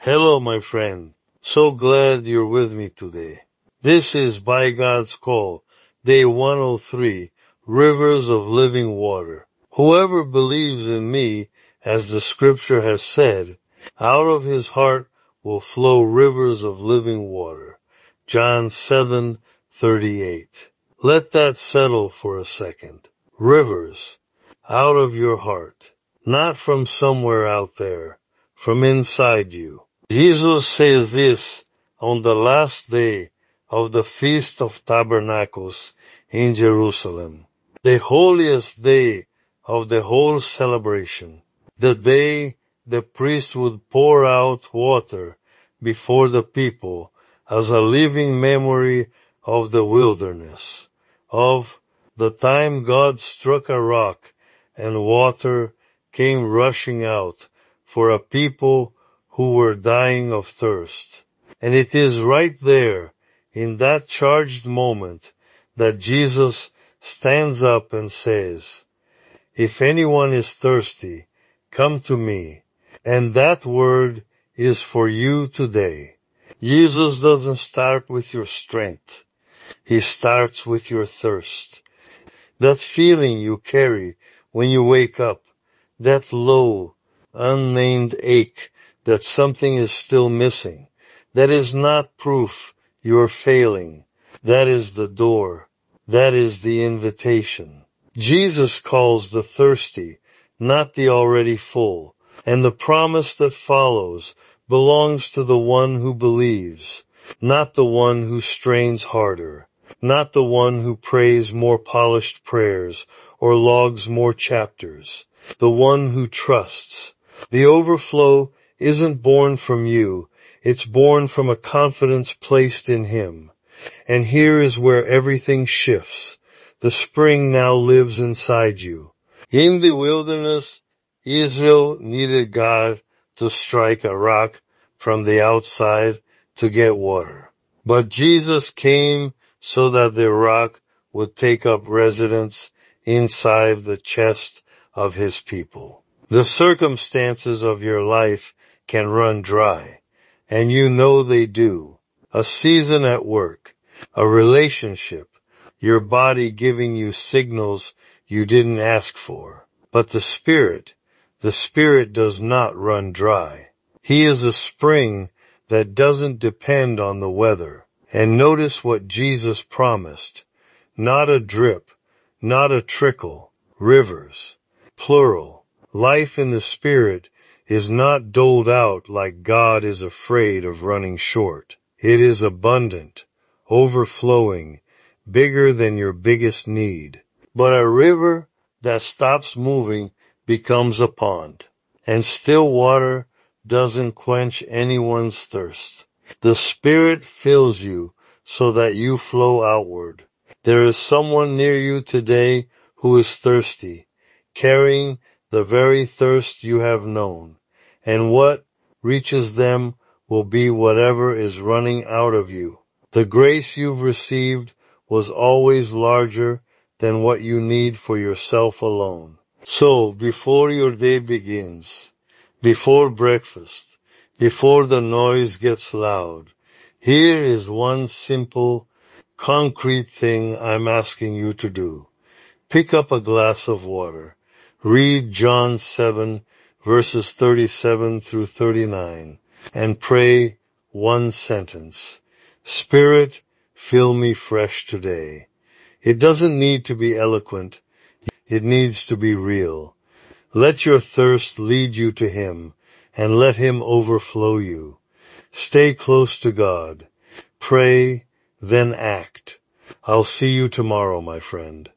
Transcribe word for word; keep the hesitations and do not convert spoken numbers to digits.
Hello, my friend. So glad you're with me today. This is By God's Call, Day one oh three, Rivers of Living Water. Whoever believes in me, as the scripture has said, out of his heart will flow rivers of living water. John seven thirty-eight. Let that settle for a second. Rivers, out of your heart, not from somewhere out there, from inside you. Jesus says this on the last day of the Feast of Tabernacles in Jerusalem, the holiest day of the whole celebration, the day the priest would pour out water before the people as a living memory of the wilderness, of the time God struck a rock and water came rushing out for a people who were dying of thirst. And it is right there, in that charged moment, that Jesus stands up and says, "If anyone is thirsty, come to me." And that word is for you today. Jesus doesn't start with your strength. He starts with your thirst. That feeling you carry when you wake up, that low, unnamed ache that something is still missing, that is not proof you're failing. That is the door. That is the invitation. Jesus calls the thirsty, not the already full, and the promise that follows belongs to the one who believes, not the one who strains harder, not the one who prays more polished prayers or logs more chapters, the one who trusts. The overflow isn't born from you, it's born from a confidence placed in Him. And here is where everything shifts. The spring now lives inside you. In the wilderness, Israel needed God to strike a rock from the outside to get water. But Jesus came so that the rock would take up residence inside the chest of His people. The circumstances of your life can run dry, and you know they do. A season at work, a relationship, your body giving you signals you didn't ask for. But the Spirit, the Spirit does not run dry. He is a spring that doesn't depend on the weather. And notice what Jesus promised. Not a drip, not a trickle, rivers, plural. Life in the Spirit is not doled out like God is afraid of running short. It is abundant, overflowing, bigger than your biggest need. But a river that stops moving becomes a pond, and still water doesn't quench anyone's thirst. The Spirit fills you so that you flow outward. There is someone near you today who is thirsty, carrying the very thirst you have known, and what reaches them will be whatever is running out of you. The grace you've received was always larger than what you need for yourself alone. So, before your day begins, before breakfast, before the noise gets loud, here is one simple, concrete thing I'm asking you to do. Pick up a glass of water. Read John seven, verses thirty-seven through thirty-nine, and pray one sentence. Spirit, fill me fresh today. It doesn't need to be eloquent. It needs to be real. Let your thirst lead you to Him, and let Him overflow you. Stay close to God. Pray, then act. I'll see you tomorrow, my friend.